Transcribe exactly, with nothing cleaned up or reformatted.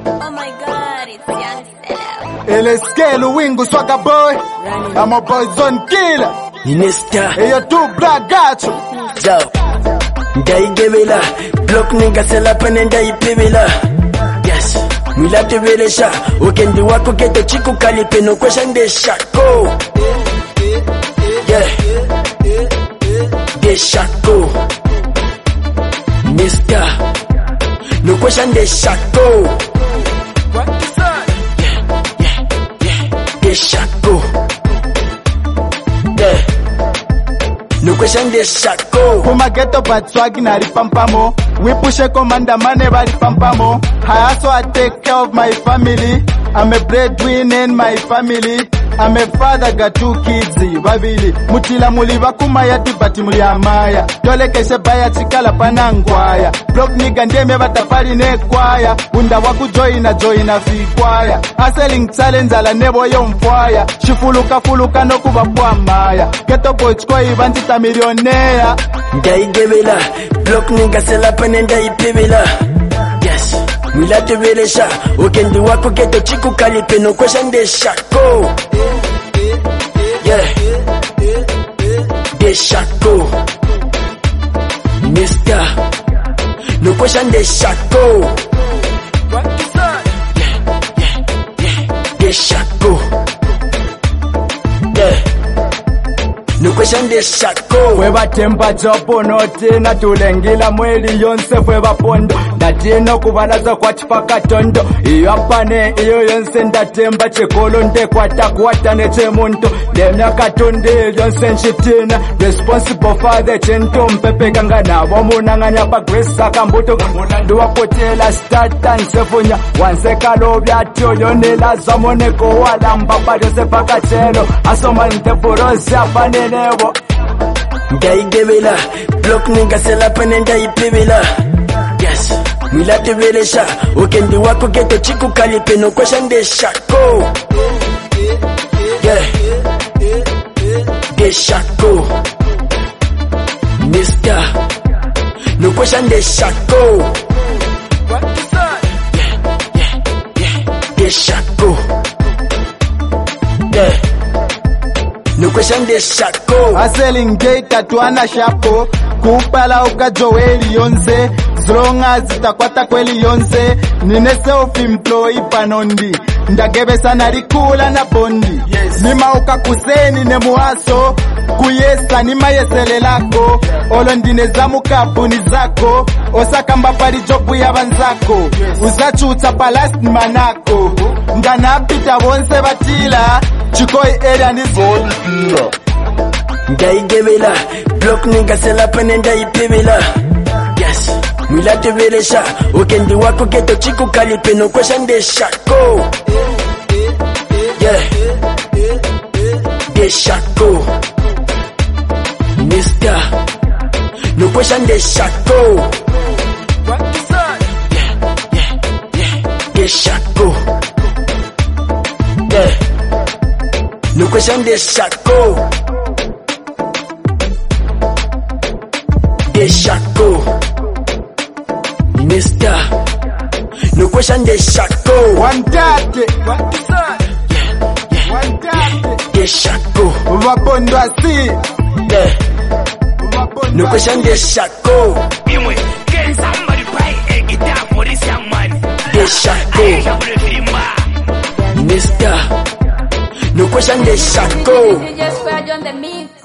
Oh my god, it's Young Stella. L S K Luwingu Swagga Boy. I'm a boy zone killer. Inesta. Hey, you two black gacho. Yo. Ndai gebela. Block nigga sell up and ndai pibela. Yes. Milate velesha. Ukendi wako geto chiku kalipe no question de shako. Yeah. De shako. Mister. No question de shako. What is that? Yeah, yeah, yeah. De shako. Yeah. No question de shako. Kuma ghetto but swag na ripampamo. We push a commander money bari pampamo. I also I take care of my family. I'm a breadwinner in my family. I'm a father, got two kids, babili. Mutila muliva kumaya tibati muliamaya. Tole keshe baya chikala panangwaya. Block nigga ndeme batafari ne kwaya. Unda waku joina joina fi kwaya. Hustling challenge ala nebo yomfwaya. Shifuluka fuluka no kuba kwa maya. Ghetto boy chko ivanti ta millionaire. Ndai gebela. Block nigga sell up and ndai pibela. Yes. Milate velesha. Ukendi wako geto chiku kalipe no question de shako. Yeah. De shako. Mister. No question de shako. What is that? Yeah, yeah, yeah. De shako. Yeah. No question de shako. Fue batemba jopo note na tulengila mweli yonse fue bapondo. Ndatino kubanaza kwa chipaka tondo. Iyo apane iyo yonse ndatemba chekolo nde kwa takwata neche muntu. Demya katonde yonse nchitina. Responsible for the chento mpepe kangana. Wamunanganya pa gresa kambuto. Mulandu wakotela stata nsefunya. Wanse kalobya tyo yonela zamoneko walamba pa yose paka chelo. Asoma ntepurose apane nebo. Ndai gebela. Block nigga sell up and ndai pibela. Yes. Milate velesha. Ukendi wako geto chiku kalipe no question de shako. Yeah. De shako. Mister. No question de shako. What is that? Yeah, yeah, yeah. De shako. Yeah. No question de shako. Hustling gay tatuana shapo. Kupala uka joeli yonse. Zronga zitakwata kweli yonse. Nine self-employed panondi. Ndagebe sana rikula na bondi. Yes. Nima uka kuseni ne muaso. Kuyesa nima yesele lako. Olo ndine zamu kabuni zako. Osaka mbapari jobu ya banzako. Yes. Uzachu utapalas ni manako. Ndana pita wonse batila. Chikoi area ni zoni pira. Ndai gebela. Block nigga sell up and ndai pibela. Yes. Milate velesha. Ukendi wako geto chiku kalipe no question de shako. Yeah. De shako. Mister. No question de shako. What is that? Yeah, yeah, yeah. De shako. Yeah. No question de shako. De shako. Mister. No question de shako. One tate. What is that? Yeah, yeah. One tate. De shako. Wapondo asi. Yeah. Wapondo No question de shako. Anyway, can somebody buy a guitar for this young man? De shako. I have the Mister. No question de shako. You just squared on the meat.